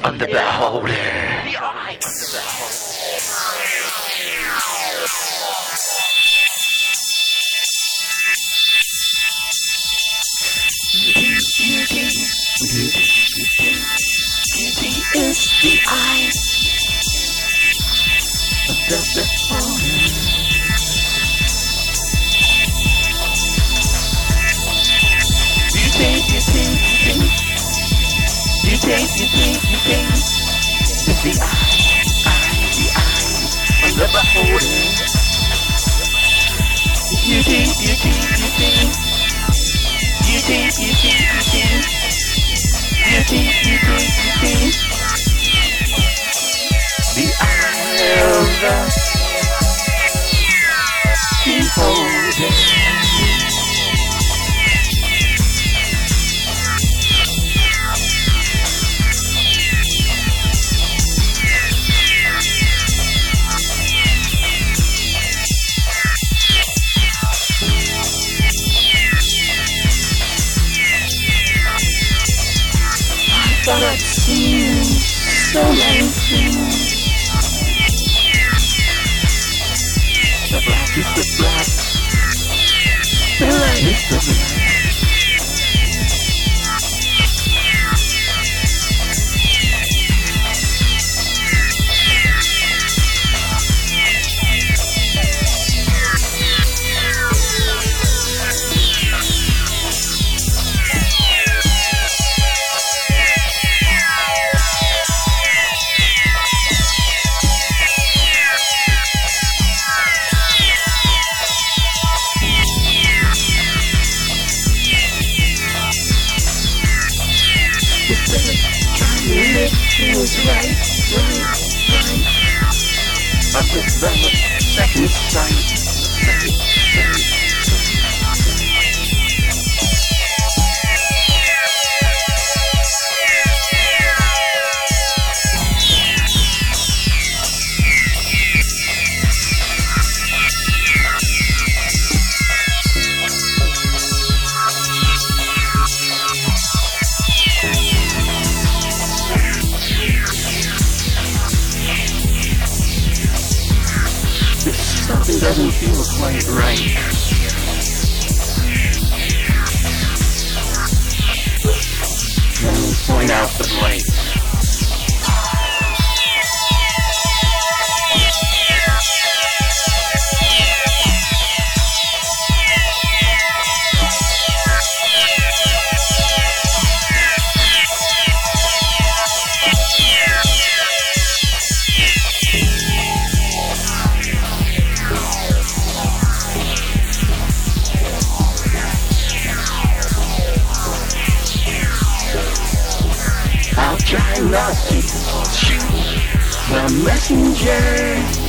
I'm the beholder. Beauty is the eye of the beholder. Beauty is the eye of the beholder. Beauty. The eye of the beholder. But I've seen so many things. The black is the black, the light is the light. It was right. But the second sight. Something doesn't feel quite right. Let me point out the blight. Try not to shoot the messenger.